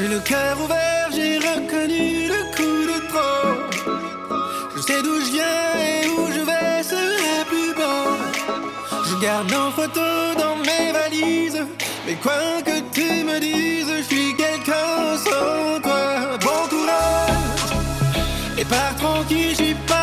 J'ai le cœur ouvert, j'ai reconnu le coup de trop. Je sais d'où je viens et où je vais, serait plus beau. Je garde nos photos dans mes valises, mais quoi que tu me dises, je suis quelqu'un sans toi. Bon courage et pars tranquille, je suis pas